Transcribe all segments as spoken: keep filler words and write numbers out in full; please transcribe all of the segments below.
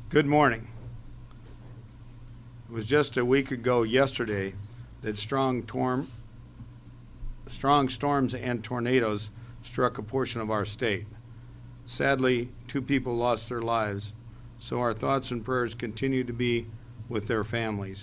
Good morning. It was just a week ago yesterday that strong, torm, strong storms and tornadoes struck a portion of our state. Sadly, two people lost their lives, so our thoughts and prayers continue to be with their families.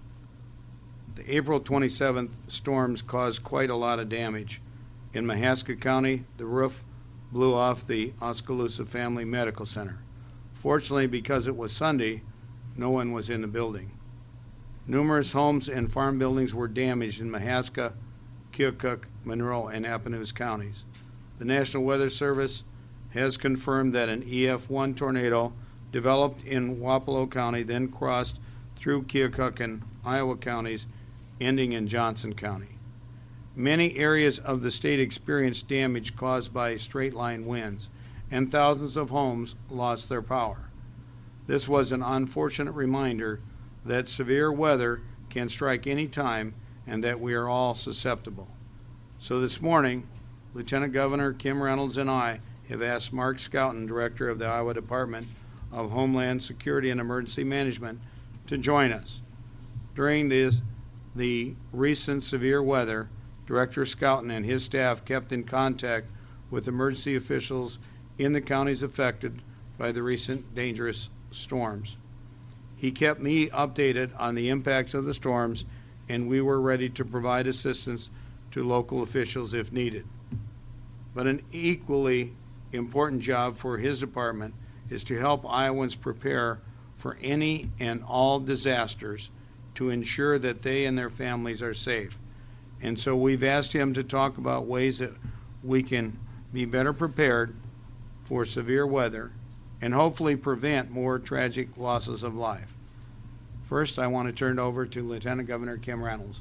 The April twenty-seventh storms caused quite a lot of damage. In Mahaska County, the roof blew off the Oskaloosa Family Medical Center. Fortunately, because it was Sunday, no one was in the building. Numerous homes and farm buildings were damaged in Mahaska, Keokuk, Monroe, and Appanoose counties. The National Weather Service has confirmed that an E F one tornado developed in Wapello County, then crossed through Keokuk and Iowa counties, ending in Johnson County. Many areas of the state experienced damage caused by straight-line winds, and thousands of homes lost their power. This was an unfortunate reminder that severe weather can strike any time and that we are all susceptible. So this morning, Lieutenant Governor Kim Reynolds and I have asked Mark Schouten, Director of the Iowa Department of Homeland Security and Emergency Management, to join us. During this, the recent severe weather, Director Schouten and his staff kept in contact with emergency officials in the counties affected by the recent dangerous storms. He kept me updated on the impacts of the storms, and we were ready to provide assistance to local officials if needed. But an equally important job for his department is to help Iowans prepare for any and all disasters to ensure that they and their families are safe. And so we've asked him to talk about ways that we can be better prepared for severe weather and hopefully prevent more tragic losses of life. First, I want to turn it over to Lieutenant Governor Kim Reynolds.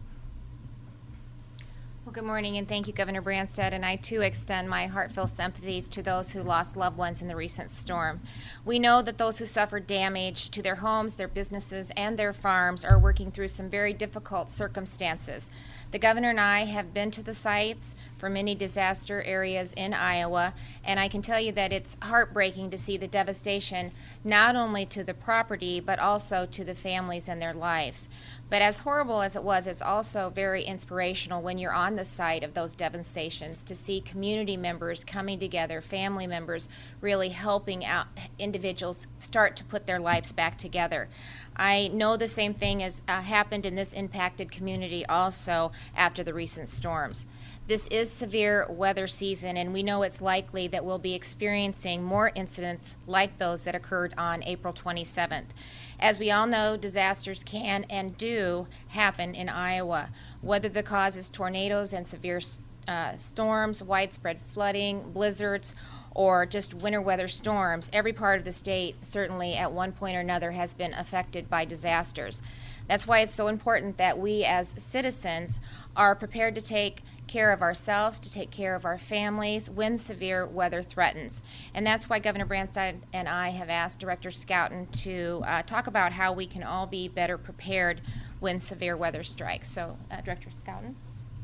Well, good morning, and thank you, Governor Branstad, and I too extend my heartfelt sympathies to those who lost loved ones in the recent storm. We know that those who suffered damage to their homes, their businesses, and their farms are working through some very difficult circumstances. The governor and I have been to the sites for many disaster areas in Iowa, and I can tell you that it's heartbreaking to see the devastation not only to the property but also to the families and their lives. But as horrible as it was, it's also very inspirational when you're on the site of those devastations to see community members coming together, family members really helping out individuals start to put their lives back together. I know the same thing has uh, happened in this impacted community also after the recent storms. This is severe weather season, and we know it's likely that we'll be experiencing more incidents like those that occurred on April twenty-seventh. As we all know, disasters can and do happen in Iowa, whether the cause is tornadoes and severe uh, storms, widespread flooding, blizzards, or just winter weather storms. Every part of the state, certainly at one point or another, has been affected by disasters. That's why it's so important that we as citizens are prepared to take care of ourselves, to take care of our families when severe weather threatens. And that's why Governor Branstad and I have asked Director Schouten to uh, talk about how we can all be better prepared when severe weather strikes. So, uh, Director Schouten.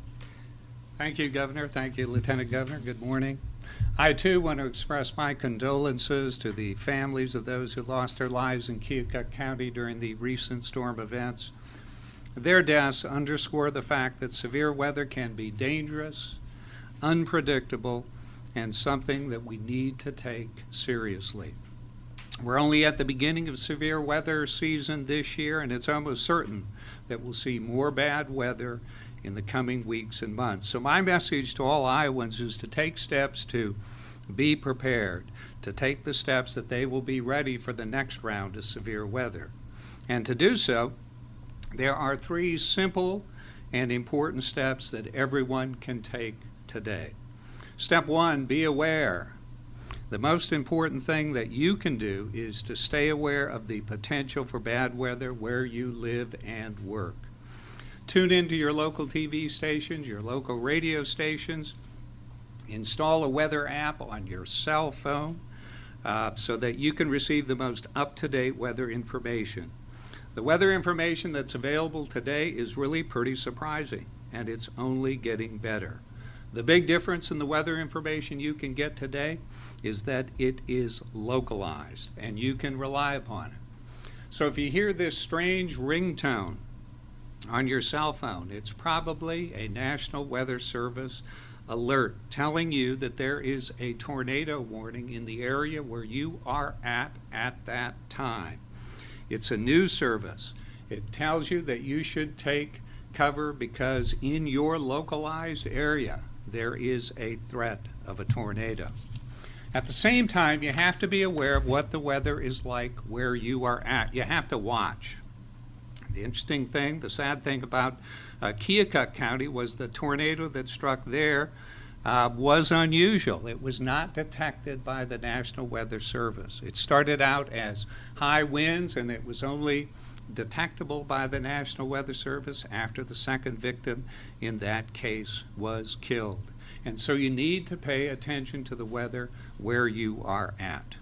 Thank you, Governor. Thank you, Lieutenant Governor. Good morning. I, too, want to express my condolences to the families of those who lost their lives in Keokuk County during the recent storm events. Their deaths underscore the fact that severe weather can be dangerous, unpredictable, and something that we need to take seriously. We're only at the beginning of severe weather season this year, and it's almost certain that we'll see more bad weather in the coming weeks and months. So my message to all Iowans is to take steps to be prepared, to take the steps that they will be ready for the next round of severe weather. And to do so, there are three simple and important steps that everyone can take today. Step one, be aware. The most important thing that you can do is to stay aware of the potential for bad weather where you live and work. Tune into your local T V stations, your local radio stations. Install a weather app on your cell phone uh, so that you can receive the most up-to-date weather information. The weather information that's available today is really pretty surprising, and it's only getting better. The big difference in the weather information you can get today is that it is localized, and you can rely upon it. So if you hear this strange ringtone on your cell phone, it's probably a National Weather Service alert telling you that there is a tornado warning in the area where you are at at that time. It's a news service. It tells you that you should take cover because in your localized area there is a threat of a tornado. At the same time, you have to be aware of what the weather is like where you are at. You have to watch. The interesting thing, the sad thing about uh, Keokuk County was the tornado that struck there uh, was unusual. It was not detected by the National Weather Service. It started out as high winds, and it was only detectable by the National Weather Service after the second victim in that case was killed. And so you need to pay attention to the weather where you are at.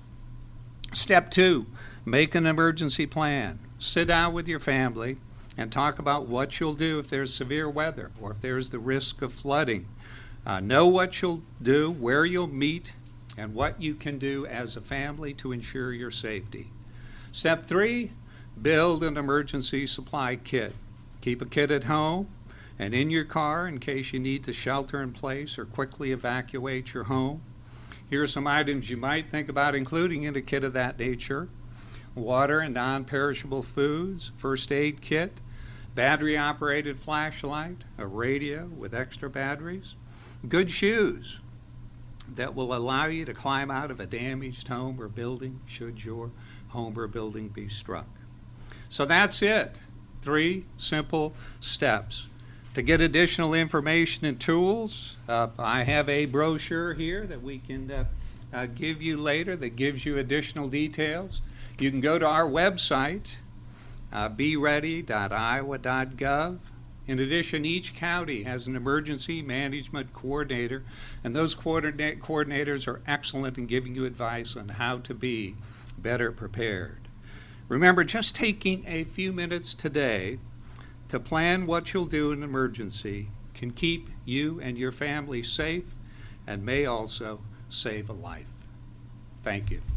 Step two, make an emergency plan. Sit down with your family and talk about what you'll do if there's severe weather or if there's the risk of flooding. Uh, know what you'll do, where you'll meet, and what you can do as a family to ensure your safety. Step three, build an emergency supply kit. Keep a kit at home and in your car in case you need to shelter in place or quickly evacuate your home. Here are some items you might think about including in a kit of that nature: water and non-perishable foods, first aid kit, battery-operated flashlight, a radio with extra batteries, good shoes that will allow you to climb out of a damaged home or building should your home or building be struck. So that's it. Three simple steps. To get additional information and tools, uh, I have a brochure here that we can uh, uh, give you later that gives you additional details. You can go to our website, uh, be ready dot iowa dot gov. In addition, each county has an emergency management coordinator, and those coordinate coordinators are excellent in giving you advice on how to be better prepared. Remember, just taking a few minutes today to plan what you'll do in an emergency can keep you and your family safe and may also save a life. Thank you.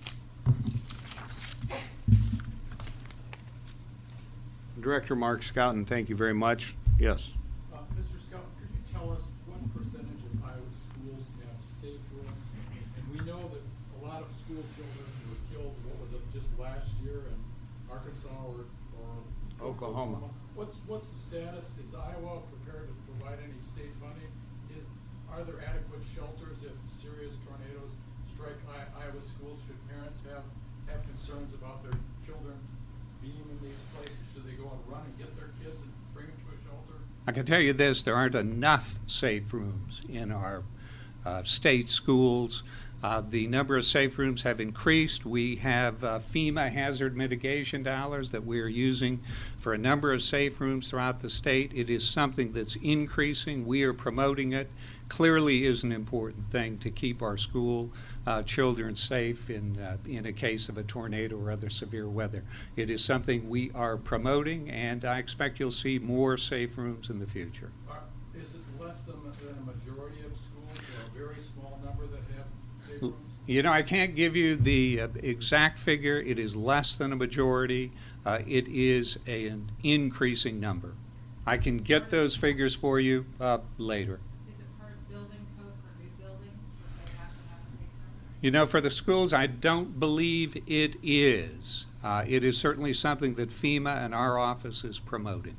Director Mark Scouten, thank you very much. Yes. Uh, Mister Scouten, could you tell us what percentage of Iowa schools have safe rooms? And we know that a lot of school children were killed, what was it, just last year in Arkansas or, or Oklahoma. Oklahoma. What's what's the status? Is Iowa prepared to provide any state funding? Is, are there adequate shelters if serious tornadoes strike I, Iowa schools? Should parents have, have concerns about their children being in these places? Should they go and run and get their kids and bring them to a shelter? I can tell you this, there aren't enough safe rooms in our uh, state schools. Uh, the number of safe rooms have increased. We have uh, FEMA hazard mitigation dollars that we are using for a number of safe rooms throughout the state. It is something that's increasing. We are promoting it. Clearly is an important thing to keep our school uh, children safe in, uh, in a case of a tornado or other severe weather. It is something we are promoting, and I expect you'll see more safe rooms in the future. Are, is it less than, than a majority of schools, or a very small number that have safe rooms? You know, I can't give you the uh, exact figure. It is less than a majority. Uh, it is a, an increasing number. I can get those figures for you uh, later. Is it part of building code for new buildings that they have to have a safe room? You know, for the schools, I don't believe it is. Uh, it is certainly something that FEMA and our office is promoting.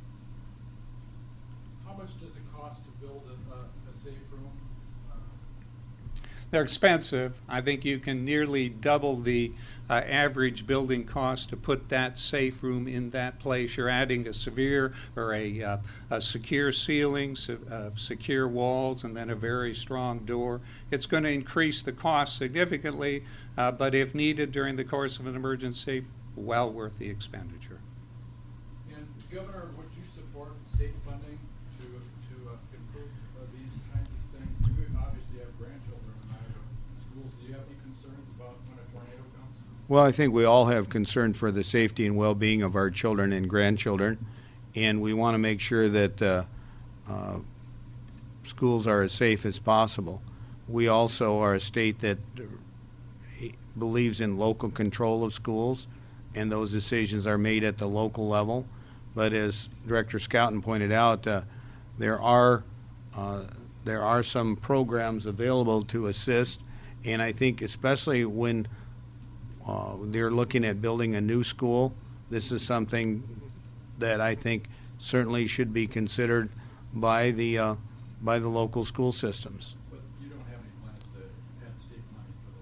How much does it cost to build a, a, a safe room? Uh, They're expensive. I think you can nearly double the uh, average building cost to put that safe room in that place. You're adding a severe or a, uh, a secure ceiling, se- uh, secure walls, and then a very strong door. It's going to increase the cost significantly, uh, but if needed during the course of an emergency, well worth the expenditure. and Governor, would you support state funding to to uh, improve uh, these kinds of things? You obviously have grandchildren in Iowa schools. Do you have any concerns about when a tornado comes? Well, I think we all have concern for the safety and well-being of our children and grandchildren, and we want to make sure that uh, uh, schools are as safe as possible. We also are a state that believes in local control of schools, and those decisions are made at the local level. But as Director Scouten pointed out, uh, there are uh, there are some programs available to assist, and I think especially when uh, they're looking at building a new school, this is something that I think certainly should be considered by the uh, by the local school systems. But you don't have any plans to add state money for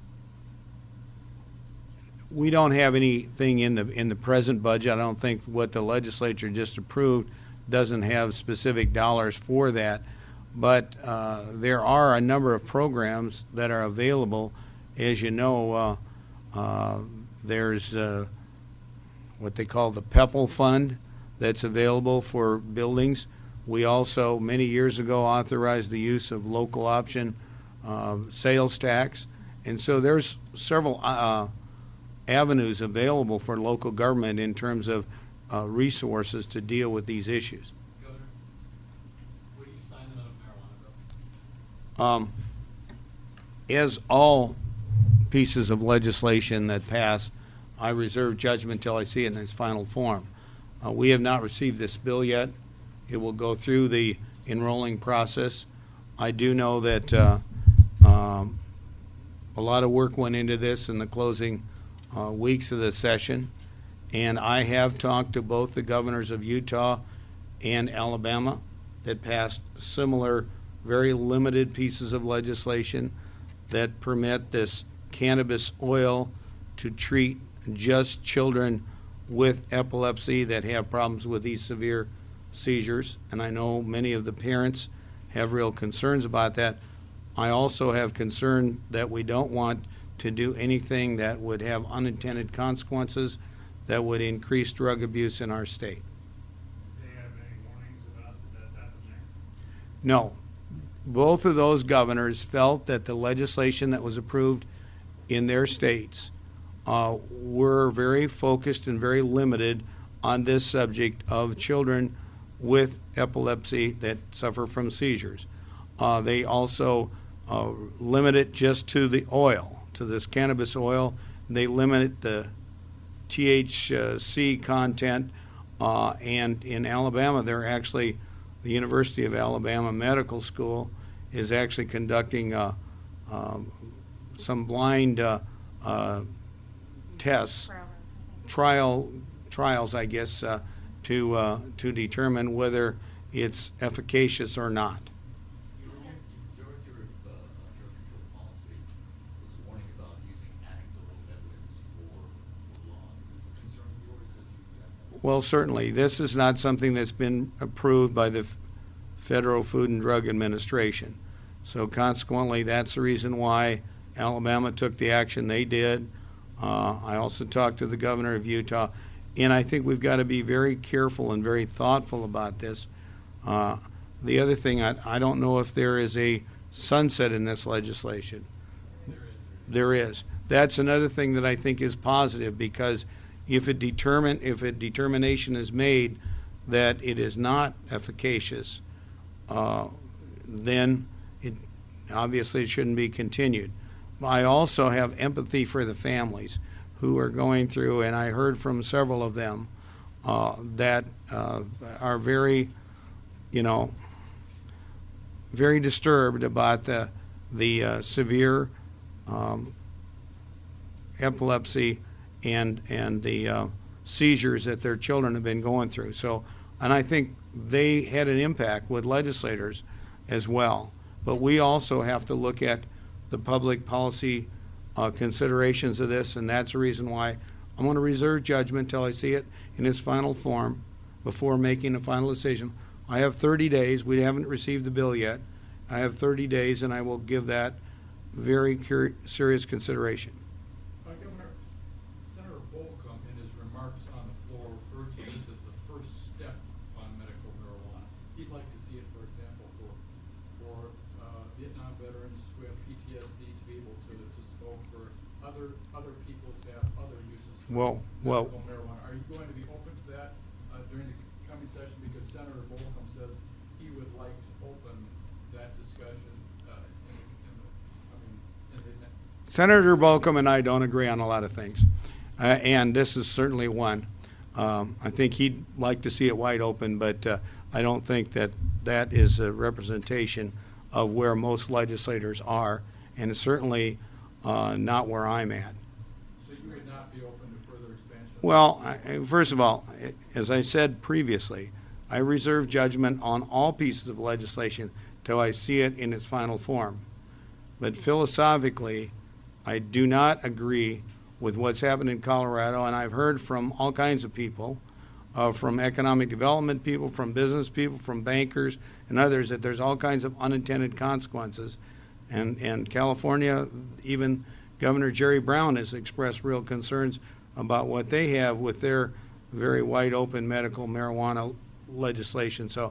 this? We don't have anything in the in the present budget. I don't think what the legislature just approved doesn't have specific dollars for that. But uh, there are a number of programs that are available. As you know, uh, uh, there's uh, what they call the PEPAL Fund that's available for buildings. We also, many years ago, authorized the use of local option uh, sales tax. And so there's several uh, avenues available for local government in terms of uh, resources to deal with these issues. Governor, what do you sign them out of marijuana bill? Um, as all pieces of legislation that pass, I reserve judgment till I see it in its final form. Uh, we have not received this bill yet. It will go through the enrolling process. I do know that uh, um, a lot of work went into this in the closing uh, weeks of the session, and I have talked to both the governors of Utah and Alabama that passed similar, very limited pieces of legislation that permit this cannabis oil to treat just children with epilepsy that have problems with these severe seizures. And I know many of the parents have real concerns about that. I also have concern that we don't want to do anything that would have unintended consequences that would increase drug abuse in our state. Do they have any warnings about that that's happened there? No. Both of those governors felt that the legislation that was approved in their states uh, were very focused and very limited on this subject of children with epilepsy that suffer from seizures. Uh, they also uh, limit it just to the oil, to this cannabis oil. They limit the T H C content, uh, and in Alabama, they're actually, the University of Alabama Medical School is actually conducting uh, um, some blind uh, uh, tests, trial trials, I guess, uh, to uh, to determine whether it's efficacious or not. Your director of uh, drug control policy was warning about using anecdotal evidence for, for laws. Is this a concern of yours as you examine that? Well, certainly. This is not something that's been approved by the F- Federal Food and Drug Administration. So consequently, that's the reason why Alabama took the action they did. Uh, I also talked to the governor of Utah, and I think we've got to be very careful and very thoughtful about this. Uh, the other thing, I, I don't know if there is a sunset in this legislation. There is. That's another thing that I think is positive, because if it determine if a determination is made that it is not efficacious, uh, then it obviously it shouldn't be continued. I also have empathy for the families who are going through, and I heard from several of them uh, that uh, are very, you know, very disturbed about the the uh, severe um, epilepsy and and the uh, seizures that their children have been going through. So, and I think they had an impact with legislators as well. But we also have to look at the public policy uh, considerations of this, and that's the reason why I'm going to reserve judgment till I see it in its final form before making a final decision. I have thirty days. We haven't received the bill yet. I have thirty days, and I will give that very cur- serious consideration. Uh, Governor, Senator Bolcom, in his remarks on the floor, referred to this as the first step on medical marijuana. He'd like to see it, for example, for for uh, Vietnam veterans who have P T S D to be able to, to smoke, for other other people to have other uses for Well, well- medical marijuana. Are you going to be open to that uh, during the coming session? Because Senator Bolcom says he would like to open that discussion uh, in, in the, I mean, in the Senator Bolcom and I don't agree on a lot of things. uh, and this is certainly one. Um, I think he'd like to see it wide open, but uh, I don't think that that is a representation of where most legislators are, and it's certainly uh, not where I'm at. So you would not be open to further expansion? Well, I, first of all, as I said previously, I reserve judgment on all pieces of legislation till I see it in its final form. But philosophically, I do not agree with what's happened in Colorado, and I've heard from all kinds of people, uh, from economic development people, from business people, from bankers, and others, that there's all kinds of unintended consequences. And, and California, even Governor Jerry Brown has expressed real concerns about what they have with their very wide open medical marijuana legislation. So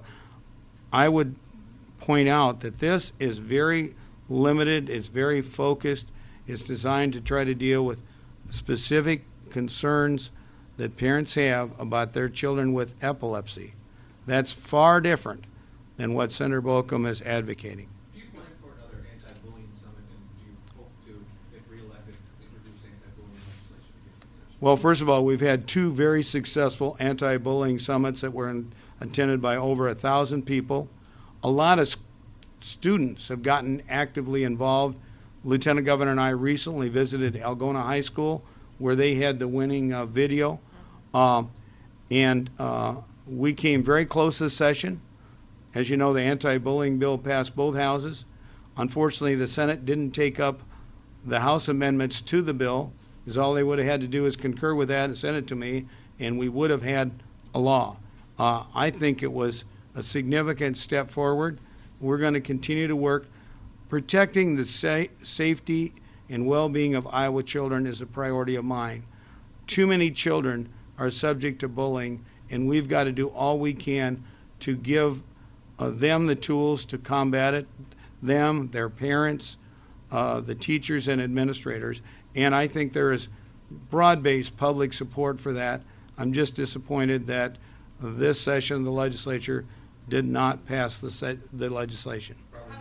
I would point out that this is very limited, it's very focused, it's designed to try to deal with specific concerns that parents have about their children with epilepsy. That's far different than what Senator Bolcom is advocating. Do you plan for another anti-bullying summit, and do you hope to, if reelected, introduce anti-bullying legislation against these issues? Well, first of all, we've had two very successful anti-bullying summits that were in, attended by over a thousand people. A lot of students have gotten actively involved. Lieutenant Governor and I recently visited Algona High School, where they had the winning uh, video. Um, and uh, we came very close this session. As you know, the anti-bullying bill passed both houses. Unfortunately, the Senate didn't take up the House amendments to the bill, because all they would have had to do is concur with that and send it to me, and we would have had a law. Uh, I think it was a significant step forward. We're going to continue to work. Protecting the sa- safety and well-being of Iowa children is a priority of mine. Too many children are subject to bullying, and we've got to do all we can to give uh, them the tools to combat it, them, their parents, uh, the teachers and administrators. And I think there is broad-based public support for that. I'm just disappointed that this session of the legislature did not pass the, se- the legislation.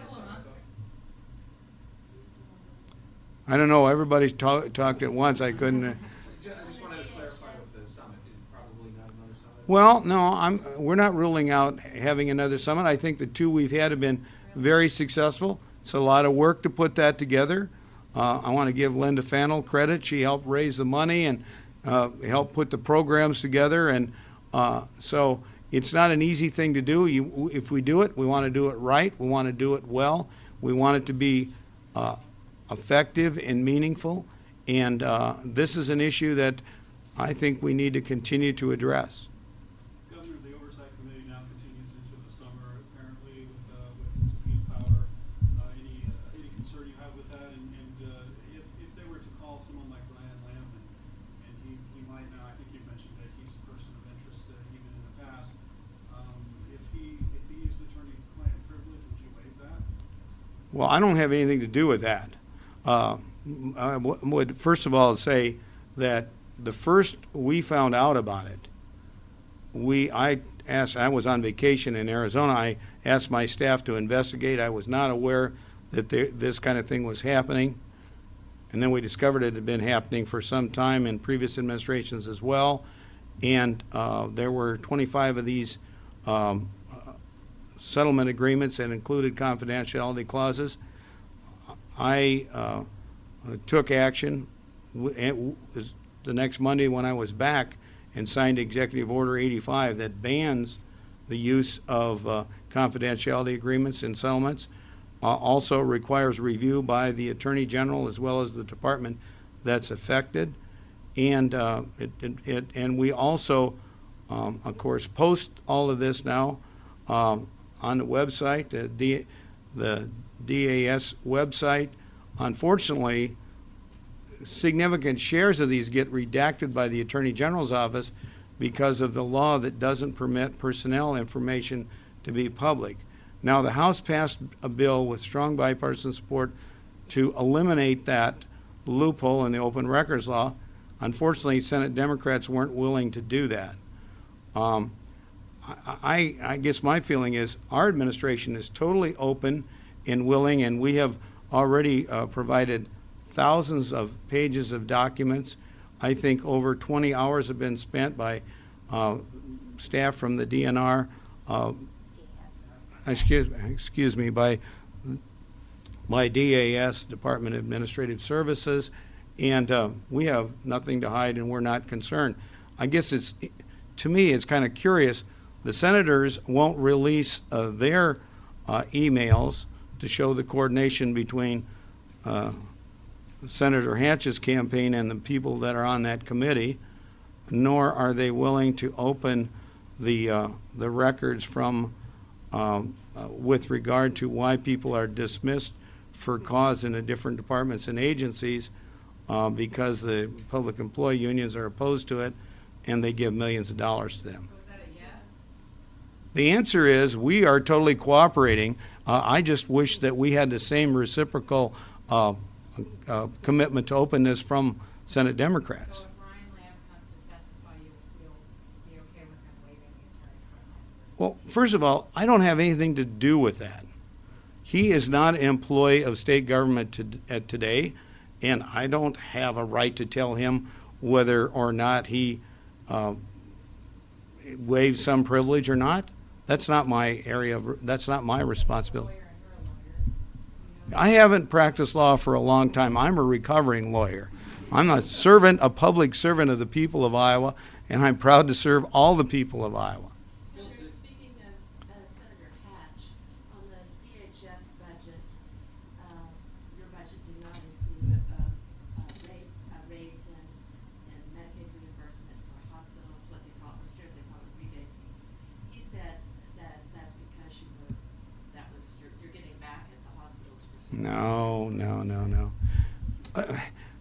I don't know. Everybody talk, talked at once. I couldn't. Uh, I just wanted to clarify with the summit. Probably not another summit. well, no, I'm. We're not ruling out having another summit. I think the two we've had have been very successful. It's a lot of work to put that together. Uh, I want to give Linda Fannell credit. She helped raise the money and uh, helped put the programs together. And uh, so it's not an easy thing to do. You, if we do it, we want to do it right. We want to do it well. We want it to be Uh, effective and meaningful, and uh, this is an issue that I think we need to continue to address. Governor, the Oversight Committee now continues into the summer, apparently, with, uh, with subpoena power. Uh, any, uh, any concern you have with that? And, and uh, if, if they were to call someone like Ryan Lamb, and, and he, he might now, I think you mentioned that he's a person of interest uh, even in the past. Um, if he if he used attorney-client privilege, would you waive that? Well, I don't have anything to do with that. Uh, I w- would first of all say that the first we found out about it, we I asked. I was on vacation in Arizona. I asked my staff to investigate. I was not aware that there, this kind of thing was happening, and then we discovered it had been happening for some time in previous administrations as well. And uh, there were twenty-five of these um, uh, settlement agreements that included confidentiality clauses. I uh, took action w- and was the next Monday when I was back and signed Executive Order eighty-five that bans the use of uh, confidentiality agreements in settlements. Uh, also requires review by the Attorney General as well as the department that's affected. And uh, it, it, it, and we also, um, of course, post all of this now um, on the website, uh, D, the D A S website. Unfortunately, significant shares of these get redacted by the Attorney General's office because of the law that doesn't permit personnel information to be public. Now, the House passed a bill with strong bipartisan support to eliminate that loophole in the open records law. Unfortunately, Senate Democrats weren't willing to do that. Um, I, I guess my feeling is our administration is totally open and willing, and we have already uh, provided thousands of pages of documents. I think over twenty hours have been spent by uh, staff from the D N R, uh, excuse, excuse me, by my D A S, Department of Administrative Services, and uh, we have nothing to hide and we're not concerned. I guess it's, to me, it's kind of curious. The senators won't release uh, their uh, emails to show the coordination between uh, Senator Hatch's campaign and the people that are on that committee, nor are they willing to open the uh, the records from um, uh, with regard to why people are dismissed for cause in the different departments and agencies uh, because the public employee unions are opposed to it and they give millions of dollars to them. So is that a yes? The answer is we are totally cooperating. Uh, I just wish that we had the same reciprocal uh, uh, commitment to openness from Senate Democrats. So if Ryan Lamb comes to testify, you, you'll be okay with him waiving the attorney-client? Well, first of all, I don't have anything to do with that. He is not an employee of state government to, at today, and I don't have a right to tell him whether or not he uh, waives some privilege or not. That's not my area of, that's not my responsibility. Lawyer and you're a lawyer. You know, I haven't practiced law for a long time. I'm a recovering lawyer. I'm a servant, a public servant of the people of Iowa, and I'm proud to serve all the people of Iowa. Senator, speaking of uh, Senator Hatch, on the D H S budget, uh, your budget did not include a, a, rate, a raise in, in Medicaid reimbursement for hospitals, what they call, upstairs they call it rebasing. He said that that's because you were, that was, you're, you're getting back at the hospitals for some. No, no, no, no. Uh,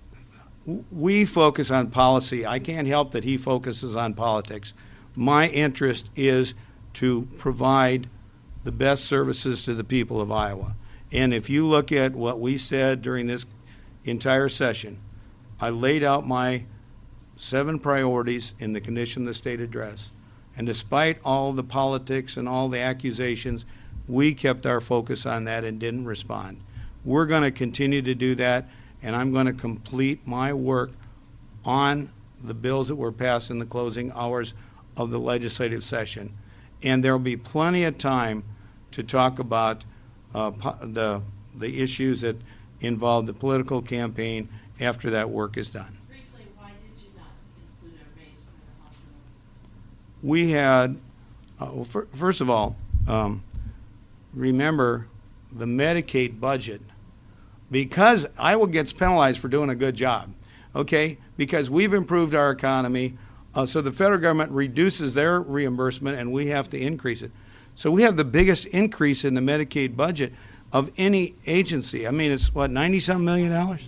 we focus on policy. I can't help that he focuses on politics. My interest is to provide the best services to the people of Iowa. And if you look at what we said during this entire session, I laid out my seven priorities in the condition of the state address. And despite all the politics and all the accusations, we kept our focus on that and didn't respond. We're going to continue to do that, and I'm going to complete my work on the bills that were passed in the closing hours of the legislative session. And there will be plenty of time to talk about uh, po- the, the issues that involve the political campaign after that work is done. Briefly, why did you not include a raise for the hospitals? We had, uh, well, fir- first of all, um, remember the Medicaid budget, because Iowa gets penalized for doing a good job, okay? Because we've improved our economy, uh, so the federal government reduces their reimbursement and we have to increase it. So we have the biggest increase in the Medicaid budget of any agency. I mean, it's what, ninety-some million dollars?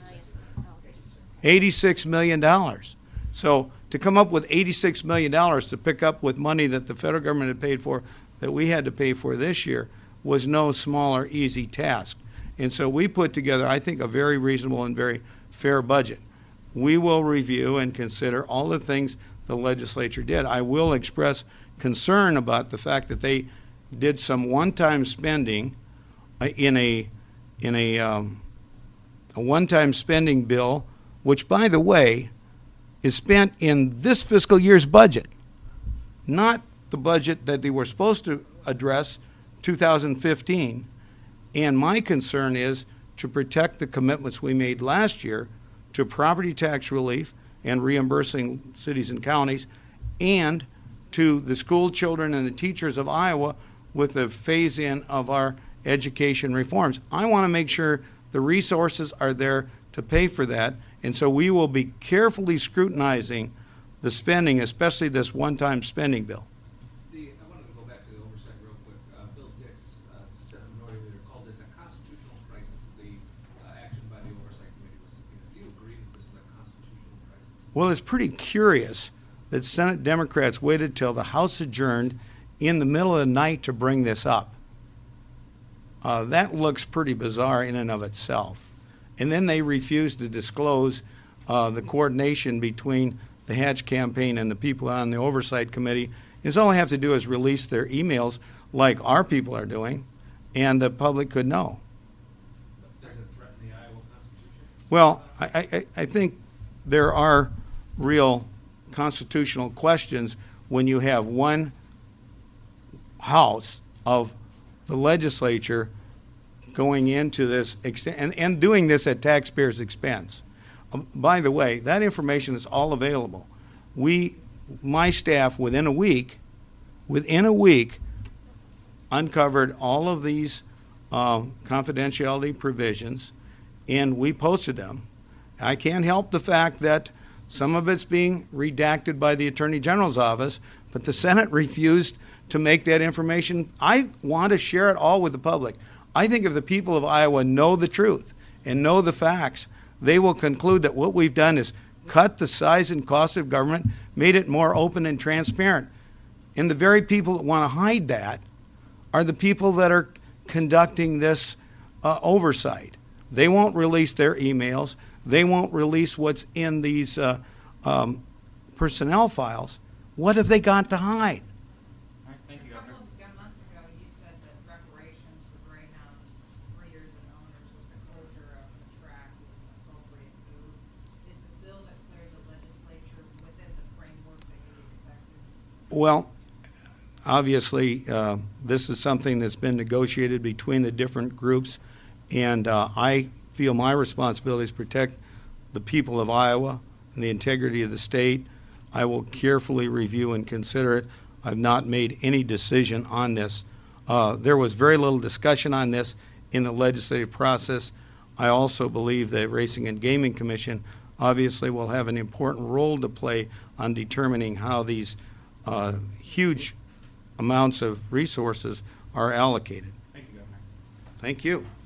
eighty-six million dollars. So to come up with eighty-six million dollars to pick up with money that the federal government had paid for, that we had to pay for this year, was no small or easy task. And so we put together, I think, a very reasonable and very fair budget. We will review and consider all the things the legislature did. I will express concern about the fact that they did some one-time spending uh, in a in a, um, a one-time spending bill, which, by the way, is spent in this fiscal year's budget, not the budget that they were supposed to address two thousand fifteen. And my concern is to protect the commitments we made last year to property tax relief and reimbursing cities and counties, and to the school children and the teachers of Iowa with the phase-in of our education reforms. I want to make sure the resources are there to pay for that, and so we will be carefully scrutinizing the spending, especially this one-time spending bill. The, I wanted to go back to the oversight real quick. Uh, Bill Dix, uh, Senate Minority Leader, called this a constitutional crisis. The uh, action by the oversight committee was subpoenaed. Do you agree that this is a constitutional crisis? Well, it's pretty curious that Senate Democrats waited till the House adjourned in the middle of the night to bring this up. Uh, that looks pretty bizarre in and of itself. And then they refused to disclose uh, the coordination between the Hatch campaign and the people on the oversight committee. Is all they have to do is release their emails like our people are doing, and the public could know. Does it threaten the Iowa Constitution? Well, I, I, I think there are real constitutional questions when you have one house of the legislature going into this extent and, and doing this at taxpayers' expense. Um, by the way, that information is all available. We, my staff, within a week, within a week, uncovered all of these um, confidentiality provisions, and we posted them. I can't help the fact that some of it's being redacted by the Attorney General's office, but the Senate refused to make that information. I want to share it all with the public. I think if the people of Iowa know the truth and know the facts, they will conclude that what we've done is cut the size and cost of government, made it more open and transparent. And the very people that want to hide that are the people that are conducting this uh, oversight. They won't release their emails. They won't release what's in these uh, um, personnel files. What have they got to hide? A couple of months ago, you said that reparations for Greyhound breeders and owners with the closure of the track was an appropriate move. Is the bill that cleared the legislature within the framework that you expected? Well, obviously, uh, this is something that's been negotiated between the different groups, and uh, I feel my responsibility is to protect the people of Iowa and the integrity of the state. I will carefully review and consider it. I've not made any decision on this. Uh, there was very little discussion on this in the legislative process. I also believe the Racing and Gaming Commission obviously will have an important role to play on determining how these uh, huge amounts of resources are allocated. Thank you, Governor. Thank you.